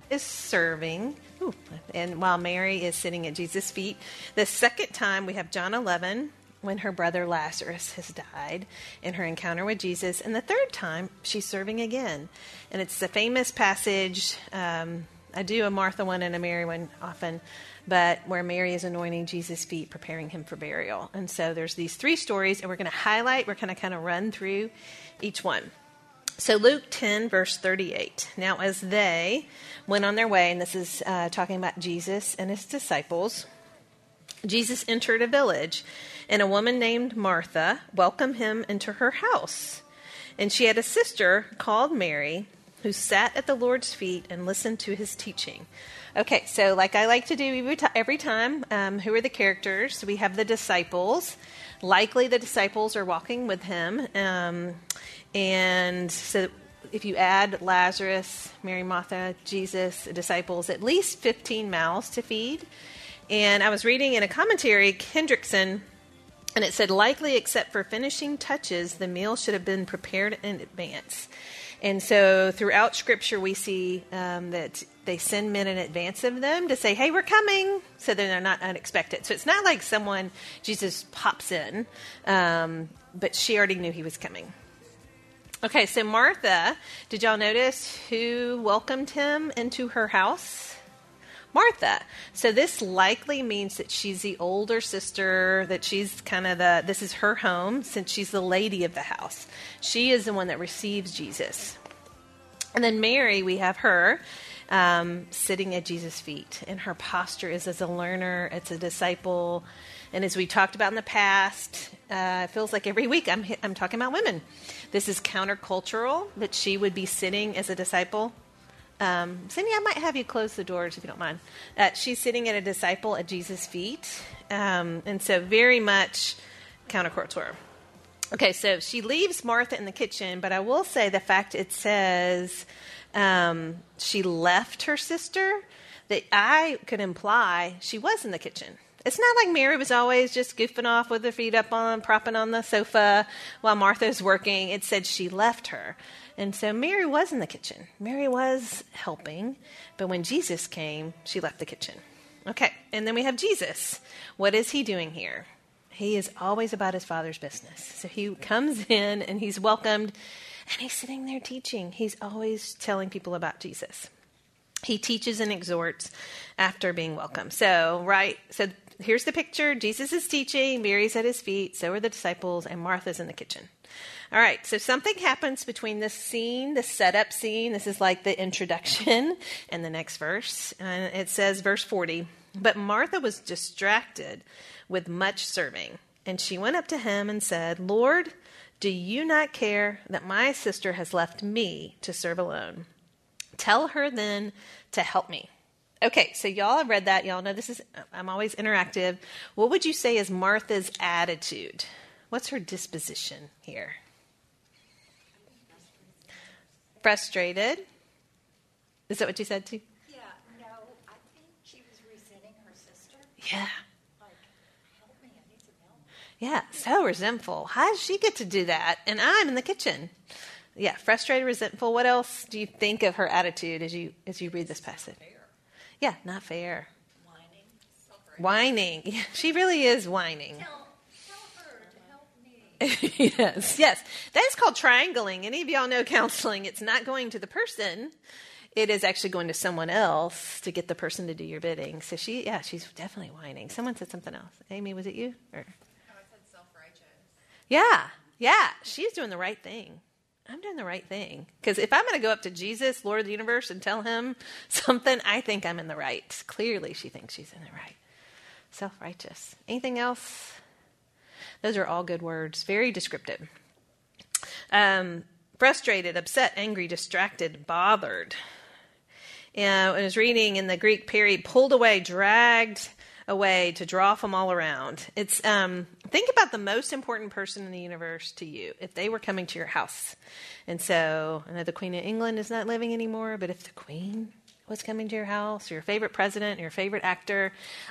is serving, and while Mary is sitting at Jesus' feet. The second time we have John 11, when her brother Lazarus has died, in her encounter with Jesus. And the third time, she's serving again. And it's the famous passage, I do a Martha one and a Mary one often, but where Mary is anointing Jesus' feet, preparing him for burial. And so there's these three stories, and we're going to kind of run through each one. So Luke 10, verse 38. Now, as they went on their way, and this is talking about Jesus and his disciples, Jesus entered a village, and a woman named Martha welcomed him into her house. And she had a sister called Mary, who sat at the Lord's feet and listened to his teaching. Okay, so like I like to do every time, who are the characters? We have the disciples. Likely the disciples are walking with him. And so if you add Lazarus, Mary, Martha, Jesus, the disciples, at least 15 mouths to feed. And I was reading in a commentary, Hendrickson, and it said, likely except for finishing touches, the meal should have been prepared in advance. And so throughout Scripture, we see that they send men in advance of them to say, hey, we're coming, so then they're not unexpected. So it's not like Jesus pops in, but she already knew he was coming. Okay, so Martha, did y'all notice who welcomed him into her house? Martha. So this likely means that she's the older sister, that she's kind of this is her home, since she's the lady of the house. She is the one that receives Jesus. And then Mary, we have her sitting at Jesus' feet, and her posture is as a learner, it's a disciple. And as we talked about in the past, it feels like every week I'm talking about women. This is countercultural, that she would be sitting as a disciple. Cindy, I might have you close the doors if you don't mind. She's sitting at a disciple at Jesus' feet. And so very much countercultural. Okay, so she leaves Martha in the kitchen, but I will say the fact it says she left her sister, that I could imply she was in the kitchen. It's not like Mary was always just goofing off with her feet up on, propping on the sofa while Martha's working. It said she left her. And so Mary was in the kitchen. Mary was helping. But when Jesus came, she left the kitchen. Okay, and then we have Jesus. What is he doing here? He is always about his Father's business. So he comes in and he's welcomed, and he's sitting there teaching. He's always telling people about Jesus. He teaches and exhorts after being welcomed. So here's the picture. Jesus is teaching, Mary's at his feet, so are the disciples, and Martha's in the kitchen. All right, so something happens between this scene, the setup scene. This is like the introduction and the next verse. And it says, verse 40, but Martha was distracted with much serving. And she went up to him and said, Lord, do you not care that my sister has left me to serve alone? Tell her then to help me. Okay, so y'all have read that. Y'all know I'm always interactive. What would you say is Martha's attitude? What's her disposition here? Frustrated. Is that what you said too? Yeah, no, I think she was resenting her sister. Yeah. Like, help me, I need some help. Yeah, so resentful. How does she get to do that? And I'm in the kitchen. Yeah, frustrated, resentful. What else do you think of her attitude as you read this passage? Fair. Yeah, not fair. Whining. Whining. Yeah, she really is whining. Tell her to help me. Yes. That is called triangling. Any of y'all know counseling? It's not going to the person. It is actually going to someone else to get the person to do your bidding. So she's definitely whining. Someone said something else. Amy, was it you? I said self-righteous. Yeah. She's doing the right thing. I'm doing the right thing. Because if I'm going to go up to Jesus, Lord of the universe, and tell him something, I think I'm in the right. Clearly, she thinks she's in the right. Self-righteous. Anything else? Those are all good words. Very descriptive. Frustrated, upset, angry, distracted, bothered. I was reading in the Greek period, pulled away, dragged away to draw from all around. It's think about the most important person in the universe to you if they were coming to your house. And so I know the Queen of England is not living anymore, but if the Queen was coming to your house, or your favorite president, or your favorite actor,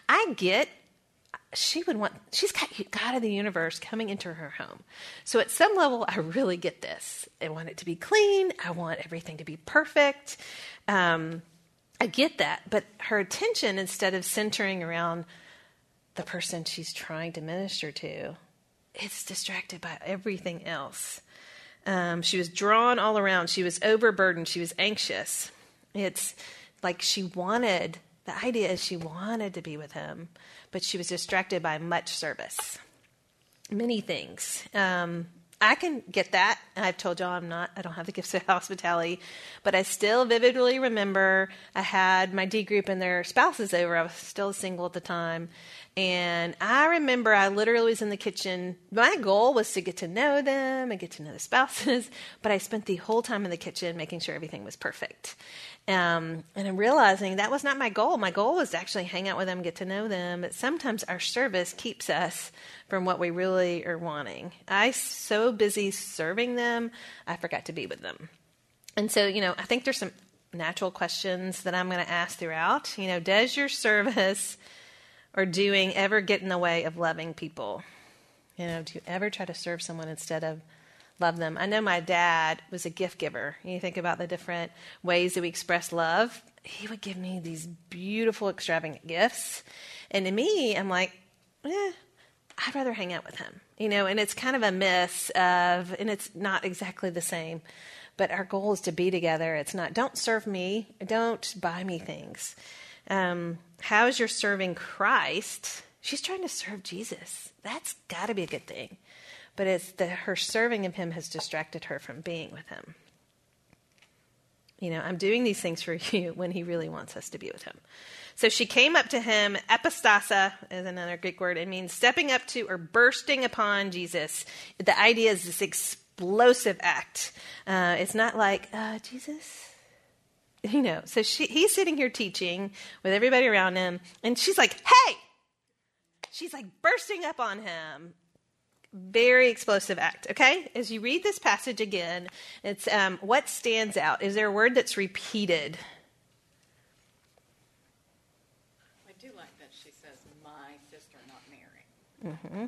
she's got God of the universe coming into her home. So at some level, I really get this. I want it to be clean. I want everything to be perfect. I get that. But her attention, instead of centering around the person she's trying to minister to, it's distracted by everything else. She was drawn all around. She was overburdened. She was anxious. It's like the idea is she wanted to be with him, but she was distracted by much service, many things. I can get that. I've told y'all I don't have the gifts of hospitality, but I still vividly remember I had my D group and their spouses over. I was still single at the time. And I remember I literally was in the kitchen. My goal was to get to know them and get to know the spouses, but I spent the whole time in the kitchen making sure everything was perfect. And I'm realizing that was not my goal. My goal was to actually hang out with them, get to know them. But sometimes our service keeps us from what we really are wanting. I so busy serving them, I forgot to be with them. And so, I think there's some natural questions that I'm going to ask throughout. Does your service or doing ever get in the way of loving people? Do you ever try to serve someone instead of love them? I know my dad was a gift giver. You think about the different ways that we express love. He would give me these beautiful, extravagant gifts. And to me, I'm like, I'd rather hang out with him. And it's kind of a miss and it's not exactly the same. But our goal is to be together. It's not, don't serve me, don't buy me things. How is your serving Christ? She's trying to serve Jesus. That's got to be a good thing. But it's that her serving of him has distracted her from being with him. I'm doing these things for you when he really wants us to be with him. So she came up to him. Epistasa is another Greek word. It means stepping up to or bursting upon Jesus. The idea is this explosive act. It's not like, Jesus... So he's sitting here teaching with everybody around him, and she's like, hey! She's like bursting up on him. Very explosive act, okay? As you read this passage again, it's what stands out? Is there a word that's repeated? I do like that she says, my sister, not Mary.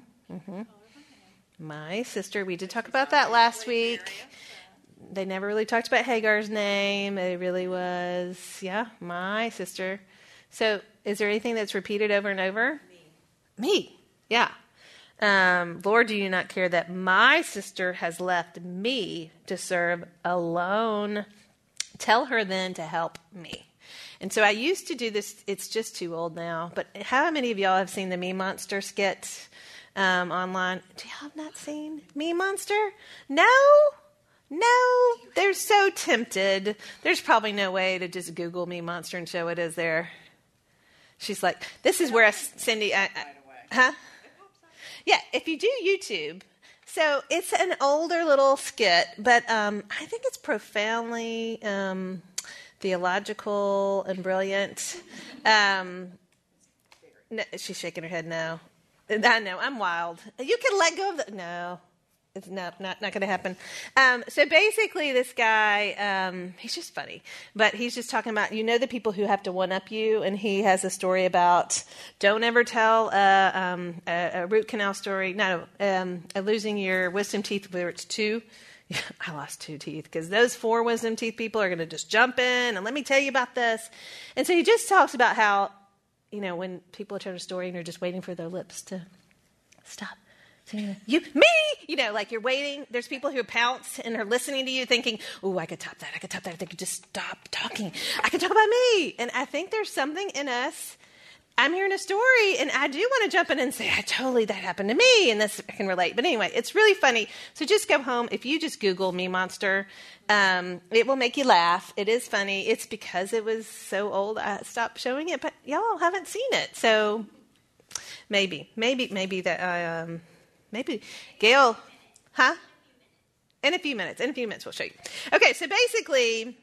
My sister. We did talk about that last week. They never really talked about Hagar's name. It really was, my sister. So is there anything that's repeated over and over? Me. Yeah. Lord, do you not care that my sister has left me to serve alone? Tell her then to help me. And so I used to do this. It's just too old now. But how many of y'all have seen the Me Monster skit online? Do y'all have not seen Me Monster? No, they're so tempted. There's probably no way to just Google Me Monster and show it as there. She's like, this is where Cindy... huh? Yeah, if you do YouTube. So it's an older little skit, but I think it's profoundly theological and brilliant. No, she's shaking her head no. I know, I'm wild. You can let go of the... No. It's not going to happen. So basically this guy, he's just funny, but he's just talking about, the people who have to one-up you, and he has a story about don't ever tell a root canal story. No, losing your wisdom teeth, whether it's 2. I lost 2 teeth because those 4 wisdom teeth people are going to just jump in and let me tell you about this. And so he just talks about how, when people tell a story and you're just waiting for their lips to stop. Like you're waiting. There's people who pounce and are listening to you thinking, oh, I could top that. If they could just stop talking. I could talk about me. And I think there's something in us. I'm hearing a story and I do want to jump in and say, that happened to me. And this I can relate. But anyway, it's really funny. So just go home. If you just Google Me Monster, it will make you laugh. It is funny. It's because it was so old. I stopped showing it, but y'all haven't seen it. So maybe that, maybe Gail, huh? In a few minutes we'll show you. Okay, so basically,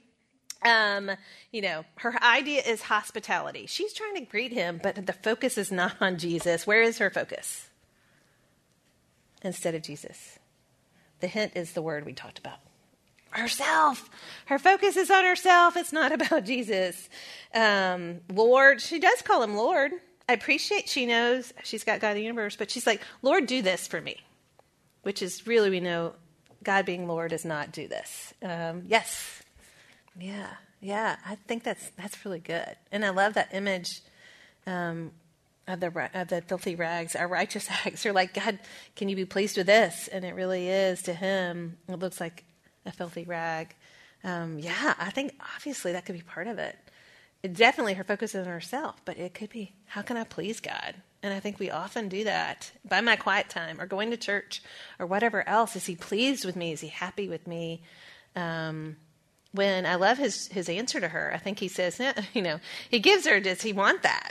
her idea is hospitality. She's trying to greet him, but the focus is not on Jesus. Where is her focus? Instead of Jesus. The hint is the word we talked about. Herself. Her focus is on herself. It's not about Jesus. Lord, she does call him Lord. I appreciate she knows she's got God of the universe, but she's like, Lord, do this for me, which is really, we know God being Lord does not do this. Yes. Yeah. Yeah, I think that's really good. And I love that image of the filthy rags. Our righteous acts are like, God, can you be pleased with this? And it really is to him. It looks like a filthy rag. Yeah, I think obviously that could be part of it. Definitely her focus is on herself, but it could be, how can I please God? And I think we often do that by my quiet time or going to church or whatever else. Is he pleased with me? Is he happy with me? When I love his answer to her, I think he says, he gives her, does he want that?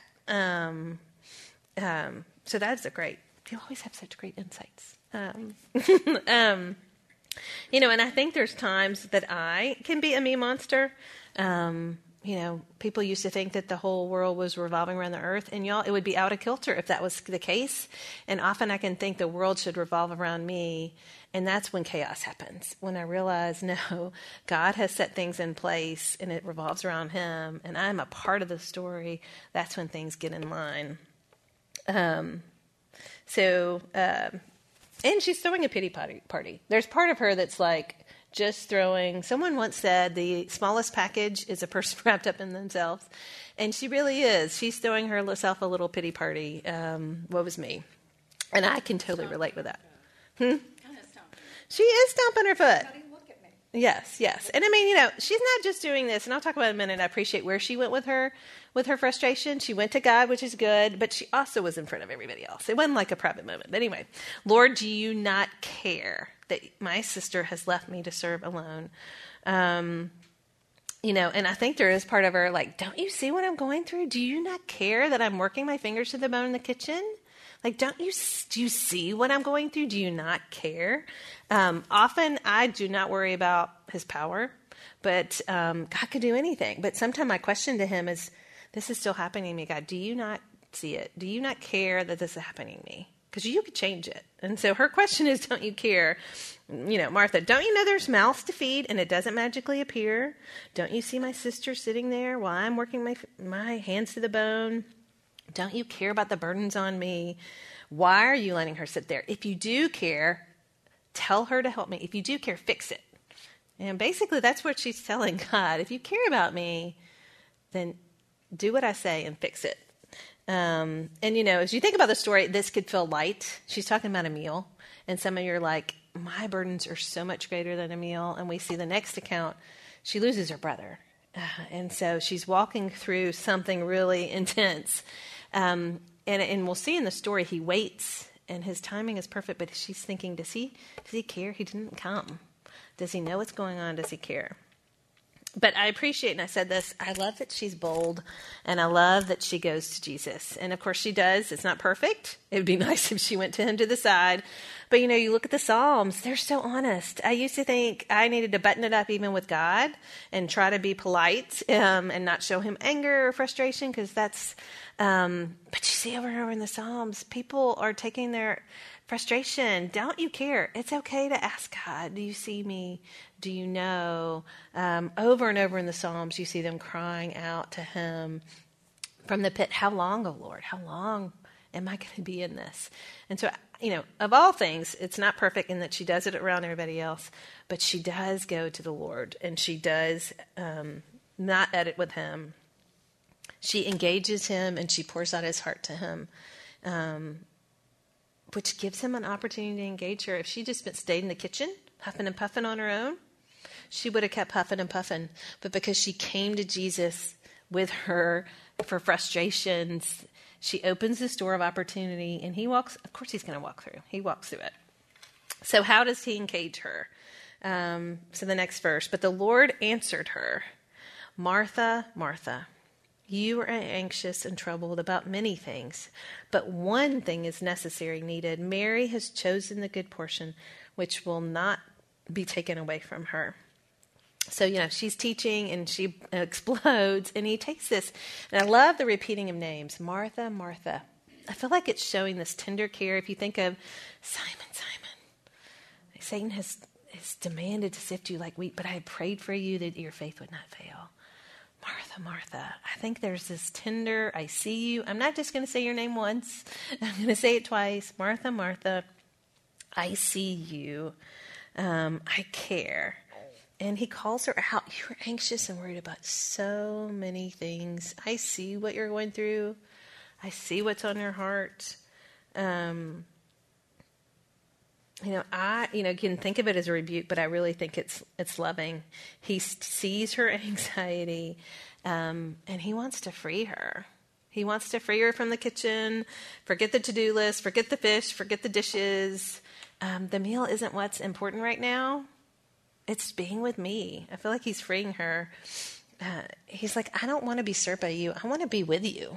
So that's you always have such great insights. And I think there's times that I can be a me monster. People used to think that the whole world was revolving around the earth, and y'all, it would be out of kilter if that was the case. And often I can think the world should revolve around me, and that's when chaos happens. When I realize, no, God has set things in place, and it revolves around him, and I'm a part of the story. That's when things get in line. And she's throwing a pity party. There's part of her that's like, just throwing. Someone once said the smallest package is a person wrapped up in themselves. And she really is. She's throwing herself a little pity party. Woe was me. And I can totally relate with that. She is stomping her foot. Look at me. Yes. And I mean, she's not just doing this, and I'll talk about it in a minute. I appreciate where she went with her frustration. She went to God, which is good, but she also was in front of everybody else. It wasn't like a private moment. But anyway, Lord, do you not care that my sister has left me to serve alone? And I think there is part of her like, don't you see what I'm going through? Do you not care that I'm working my fingers to the bone in the kitchen? Like, do you see what I'm going through? Do you not care? Often I do not worry about his power, but God could do anything. But sometimes my question to him is, this is still happening to me, God. Do you not see it? Do you not care that this is happening to me? Because you could change it. And so her question is, don't you care? Martha, don't you know there's mouths to feed and it doesn't magically appear? Don't you see my sister sitting there while I'm working my hands to the bone? Don't you care about the burdens on me? Why are you letting her sit there? If you do care, tell her to help me. If you do care, fix it. And basically that's what she's telling God. If you care about me, then do what I say and fix it. And as you think about the story, this could feel light. She's talking about a meal. And some of you are like, my burdens are so much greater than a meal. And we see the next account, she loses her brother. And so she's walking through something really intense. And we'll see in the story, he waits and his timing is perfect, but she's thinking, does he care? He didn't come. Does he know what's going on? Does he care? But I appreciate, and I said this, I love that she's bold, and I love that she goes to Jesus. And of course she does. It's not perfect. It would be nice if she went to him to the side. But you look at the Psalms, they're so honest. I used to think I needed to button it up even with God and try to be polite and not show him anger or frustration, because that's, but you see over and over in the Psalms, people are taking their frustration. Don't you care? It's okay to ask God, do you see me? Do you know? Over and over in the Psalms, you see them crying out to him from the pit, how long, O Lord? How long am I going to be in this? And so, of all things, it's not perfect in that she does it around everybody else, but she does go to the Lord, and she does not edit with him. She engages him, and she pours out his heart to him, which gives him an opportunity to engage her. If she just stayed in the kitchen, huffing and puffing on her own, she would have kept huffing and puffing. But because she came to Jesus with her for frustrations, she opens this door of opportunity, and he walks. Of course he's going to walk through. He walks through it. So how does he engage her? So the next verse, but the Lord answered her, Martha, Martha, you are anxious and troubled about many things, but one thing is needed. Mary has chosen the good portion, which will not be taken away from her. So, she's teaching and she explodes, and he takes this. And I love the repeating of names. Martha, Martha. I feel like it's showing this tender care. If you think of Simon, Satan has demanded to sift you like wheat, but I have prayed for you that your faith would not fail. Martha, Martha. I think there's this tender, I see you. I'm not just going to say your name once. I'm going to say it twice. Martha, Martha, I see you. I care. And he calls her out. You're anxious and worried about so many things. I see what you're going through. I see what's on your heart. I can think of it as a rebuke, but I really think it's loving. He sees her anxiety, and he wants to free her. He wants to free her from the kitchen, forget the to-do list, forget the fish, forget the dishes. The meal isn't what's important right now. It's being with me. I feel like he's freeing her. He's like, I don't want to be served by you. I want to be with you.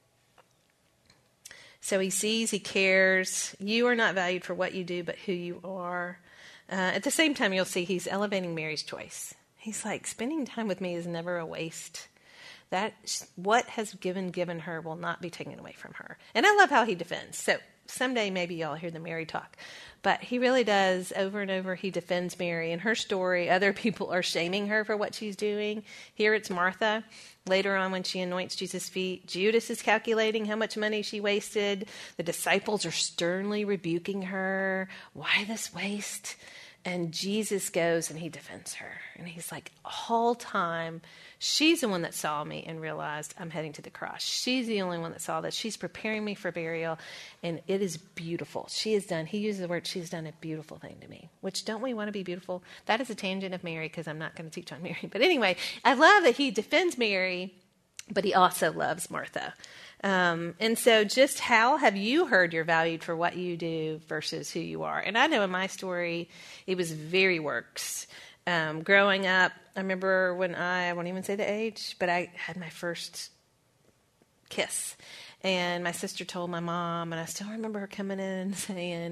So he sees, he cares. You are not valued for what you do, but who you are. At the same time, you'll see he's elevating Mary's choice. He's like, spending time with me is never a waste. That what has given her will not be taken away from her. And I love how he defends. So someday maybe y'all hear the Mary talk. But he really does, over and over, he defends Mary. In her story, other people are shaming her for what she's doing. Here it's Martha. Later on, when she anoints Jesus' feet, Judas is calculating how much money she wasted. The disciples are sternly rebuking her. Why this waste? And Jesus goes and he defends her. And he's like, all time, she's the one that saw me and realized I'm heading to the cross. She's the only one that saw this. She's preparing me for burial. And it is beautiful. She has done, he uses the word, she's done a beautiful thing to me. Which, don't we want to be beautiful? That is a tangent of Mary, because I'm not going to teach on Mary. But anyway, I love that he defends Mary, but he also loves Martha. And so just how have you heard you're valued for what you do versus who you are? And I know in my story, it was very works. Growing up, I remember when I won't even say the age, but I had my first kiss. And my sister told my mom, and I still remember her coming in and saying,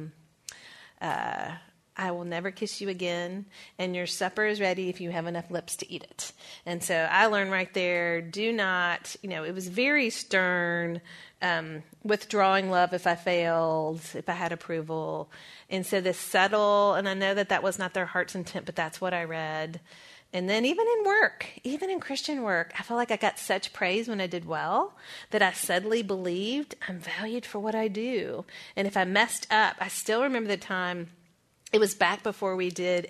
I will never kiss you again, and your supper is ready if you have enough lips to eat it. And so I learned right there, do not, it was very stern, withdrawing love if I failed, if I had approval. And so this subtle, and I know that was not their heart's intent, but that's what I read. And then even in work, even in Christian work, I felt like I got such praise when I did well that I suddenly believed I'm valued for what I do. And if I messed up, I still remember the time. It was back before we did,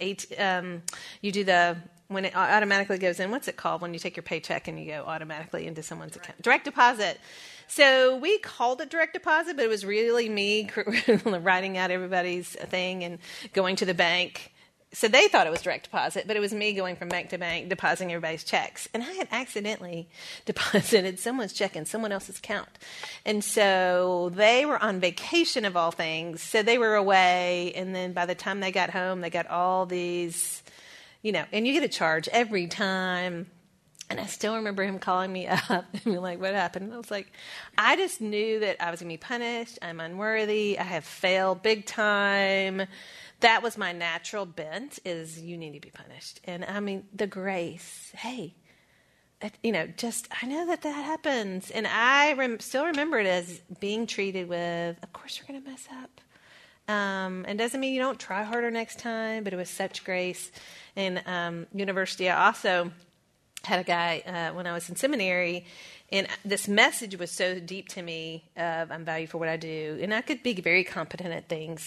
when it automatically goes in, what's it called when you take your paycheck and you go automatically into someone's account? Direct deposit. So we called it direct deposit, but it was really me writing out everybody's thing and going to the bank. So they thought it was direct deposit, but it was me going from bank to bank, depositing everybody's checks. And I had accidentally deposited someone's check in someone else's account. And so they were on vacation of all things. So they were away. And then by the time they got home, they got all these, and you get a charge every time. And I still remember him calling me up and being like, what happened? And I was like, I just knew that I was going to be punished. I'm unworthy. I have failed big time. That was my natural bent, is you need to be punished. And I mean, the grace, hey, I know that happens. And I still remember it as being treated with, of course you're going to mess up. And doesn't mean you don't try harder next time, but it was such grace. In university, I also had a guy when I was in seminary, and this message was so deep to me of I'm valued for what I do. And I could be very competent at things.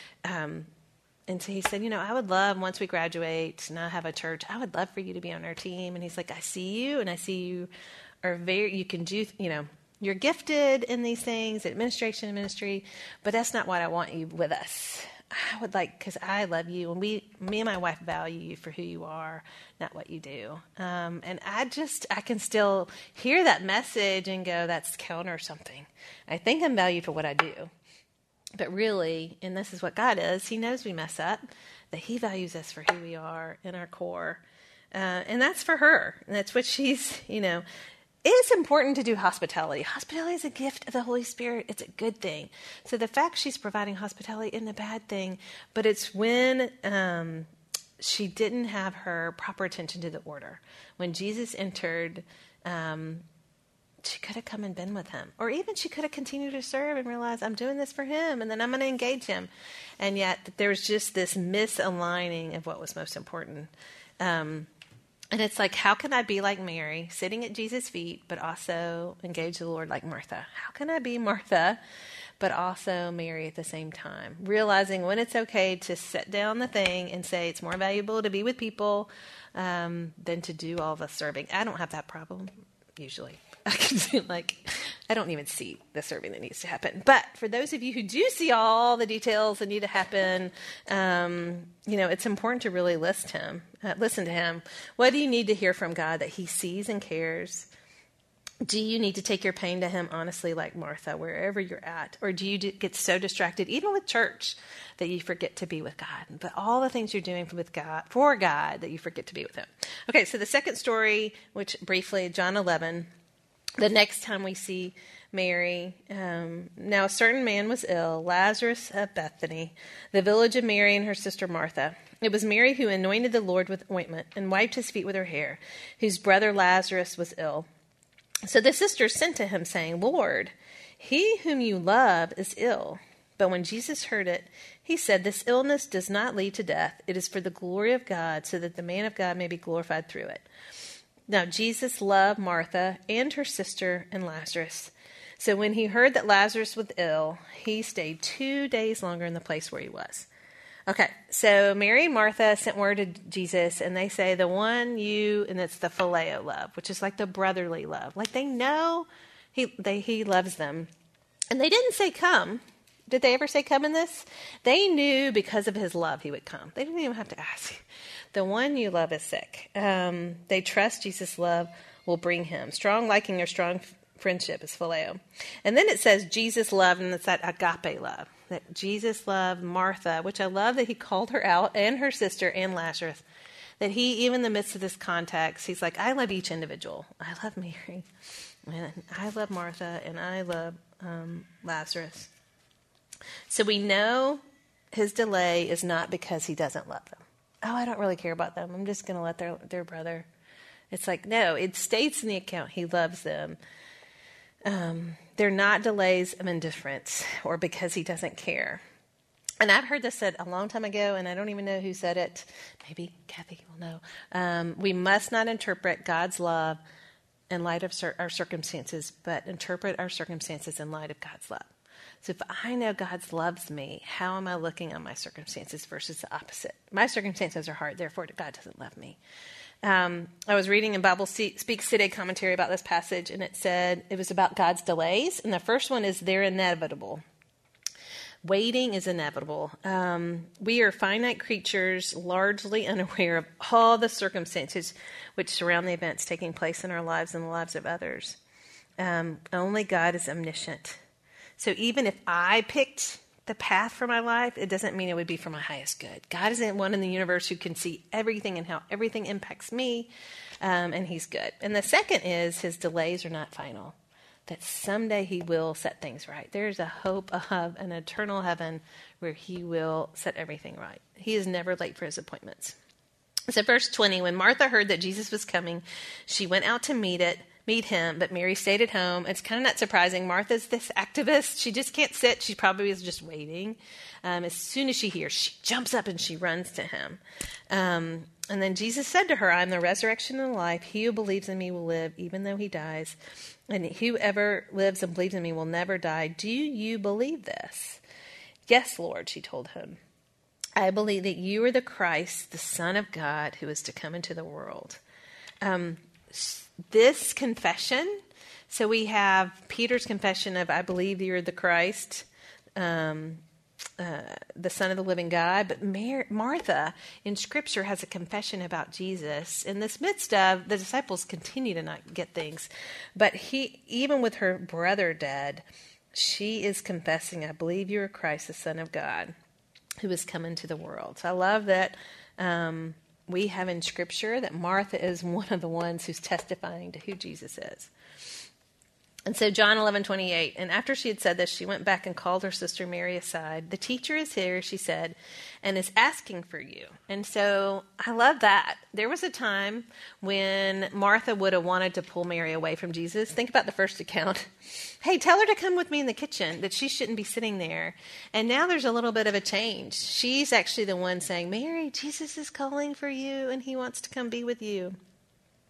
And so he said, I would love, once we graduate and I have a church, I would love for you to be on our team. And he's like, I see you, and I see you are you can do, you're gifted in these things, administration and ministry, but that's not what I want you with us. I would like, because I love you, and me and my wife value you for who you are, not what you do. And I can still hear that message and go, that's counter something. I think I'm valued for what I do. But really, and this is what God is, he knows we mess up, that he values us for who we are in our core. And that's for her. And that's what she's, it's important to do hospitality. Hospitality is a gift of the Holy Spirit. It's a good thing. So the fact she's providing hospitality isn't a bad thing, but it's when she didn't have her proper attention to the order. When Jesus entered, she could have come and been with him. Or even she could have continued to serve and realized, I'm doing this for him, and then I'm going to engage him. And yet there was just this misaligning of what was most important. And it's like, how can I be like Mary, sitting at Jesus' feet, but also engage the Lord like Martha? How can I be Martha, but also Mary at the same time? Realizing when it's okay to set down the thing and say it's more valuable to be with people than to do all the serving. I don't have that problem, usually. I can do I don't even see the serving that needs to happen. But for those of you who do see all the details that need to happen, it's important to really listen to him. What do you need to hear from God that he sees and cares? Do you need to take your pain to him honestly like Martha, wherever you're at? Or do you get so distracted, even with church, that you forget to be with God? But all the things you're doing for God, that you forget to be with him. Okay, so the second story, which briefly, John 11, the next time we see Mary, now a certain man was ill, Lazarus of Bethany, the village of Mary and her sister Martha. It was Mary who anointed the Lord with ointment and wiped his feet with her hair, whose brother Lazarus was ill. So the sisters sent to him, saying, Lord, he whom you love is ill. But when Jesus heard it, he said, this illness does not lead to death. It is for the glory of God, so that the man of God may be glorified through it. Now Jesus loved Martha and her sister and Lazarus. So when he heard that Lazarus was ill, he stayed 2 days longer in the place where he was. Okay, so Mary and Martha sent word to Jesus, and they say, and it's the phileo love, which is like the brotherly love. Like they know he loves them. And they didn't say come. Did they ever say come in this? They knew because of his love he would come. They didn't even have to ask. The one you love is sick. They trust Jesus' love will bring him. Strong liking or strong friendship is phileo. And then it says Jesus loved, and it's that agape love. That Jesus loved Martha, which I love that he called her out, and her sister, and Lazarus. That he, even in the midst of this context, he's like, I love each individual. I love Mary, and I love Martha, and I love Lazarus. So we know his delay is not because he doesn't love them. Oh, I don't really care about them. I'm just going to let their brother. It's like, no, it states in the account he loves them. They're not delays of indifference or because he doesn't care. And I've heard this said a long time ago, and I don't even know who said it. Maybe Kathy will know. We must not interpret God's love in light of our circumstances, but interpret our circumstances in light of God's love. So if I know God loves me, how am I looking on my circumstances versus the opposite? My circumstances are hard, therefore God doesn't love me. I was reading a Bible Speaks Today commentary about this passage, and it said it was about God's delays. And the first one is they're inevitable. Waiting is inevitable. We are finite creatures, largely unaware of all the circumstances which surround the events taking place in our lives and the lives of others. Only God is omniscient. So even if I picked the path for my life, it doesn't mean it would be for my highest good. God isn't one in the universe who can see everything and how everything impacts me, and he's good. And the second is his delays are not final, that someday he will set things right. There's a hope of an eternal heaven where he will set everything right. He is never late for his appointments. So verse 20, when Martha heard that Jesus was coming, she went out to meet him, but Mary stayed at home. It's kind of not surprising. Martha's this activist. She just can't sit. She probably is just waiting. As soon as she hears, she jumps up and she runs to him. And then Jesus said to her, I am the resurrection and the life. He who believes in me will live even though he dies. And whoever lives and believes in me will never die. Do you believe this? Yes, Lord, she told him. I believe that you are the Christ, the Son of God, who is to come into the world. This confession, so we have Peter's confession of, I believe you're the Christ, the Son of the living God. But Martha in Scripture has a confession about Jesus. In this midst of, the disciples continue to not get things. But even with her brother dead, she is confessing, I believe you're Christ, the Son of God, who has come into the world. So I love that we have in Scripture that Martha is one of the ones who's testifying to who Jesus is. And so John 11:28, and after she had said this, she went back and called her sister Mary aside. The teacher is here, she said, and is asking for you. And so I love that. There was a time when Martha would have wanted to pull Mary away from Jesus. Think about the first account. Hey, tell her to come with me in the kitchen, that she shouldn't be sitting there. And now there's a little bit of a change. She's actually the one saying, Mary, Jesus is calling for you, and he wants to come be with you.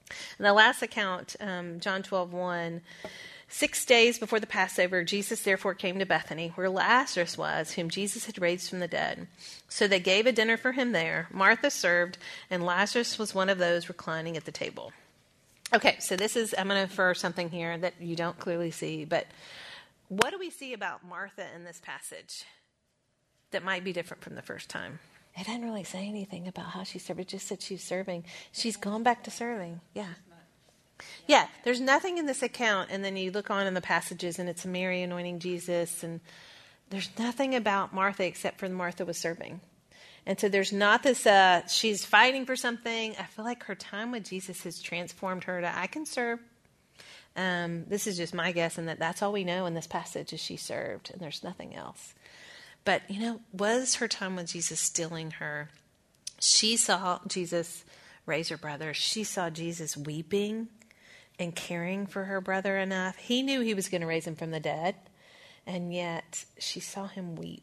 And the last account, John 12:1, 6 days before the Passover, Jesus therefore came to Bethany, where Lazarus was, whom Jesus had raised from the dead. So they gave a dinner for him there. Martha served, and Lazarus was one of those reclining at the table. Okay, so I'm going to infer something here that you don't clearly see, but what do we see about Martha in this passage that might be different from the first time? It doesn't really say anything about how she served. It just said she's serving. She's gone back to serving. Yeah, there's nothing in this account, and then you look on in the passages, and it's Mary anointing Jesus, and there's nothing about Martha except for Martha was serving. And so there's not this, she's fighting for something. I feel like her time with Jesus has transformed her to, I can serve. This is just my guess, and that's all we know in this passage is she served, and there's nothing else. But, was her time with Jesus stilling her? She saw Jesus raise her brother. She saw Jesus weeping and caring for her brother enough. He knew he was going to raise him from the dead, and yet she saw him weep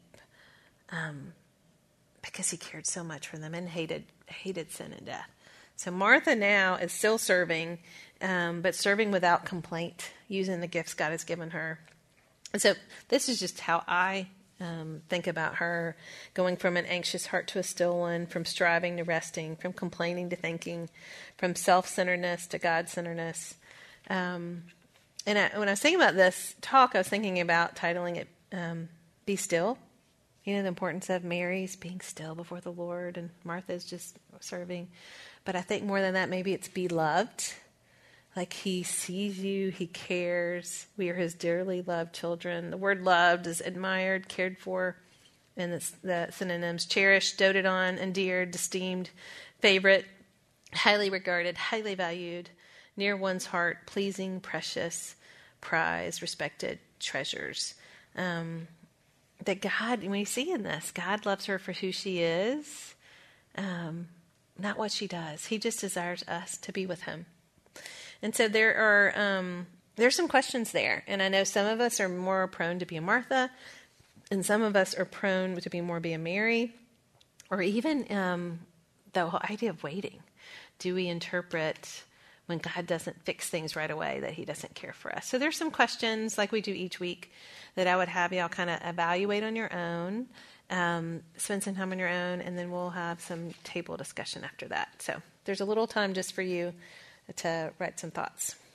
because he cared so much for them and hated sin and death. So Martha now is still serving, but serving without complaint, using the gifts God has given her. And so this is just how I think about her, going from an anxious heart to a still one, from striving to resting, from complaining to thinking, from self-centeredness to God-centeredness. And when I was thinking about this talk, I was thinking about titling it Be Still. The importance of Mary's being still before the Lord and Martha's just serving. But I think more than that, maybe it's be loved. Like he sees you, he cares. We are his dearly loved children. The word loved is admired, cared for, and the synonyms cherished, doted on, endeared, esteemed, favorite, highly regarded, highly valued, near one's heart, pleasing, precious, prized, respected, treasures. That God, when we see in this, God loves her for who she is, not what she does. He just desires us to be with him. And so there's some questions there. And I know some of us are more prone to be a Martha, and some of us are prone to be a Mary, or even the whole idea of waiting. Do we interpret when God doesn't fix things right away that he doesn't care for us? So there's some questions like we do each week that I would have y'all kind of evaluate on your own, spend some time on your own, and then we'll have some table discussion after that. So there's a little time just for you to write some thoughts.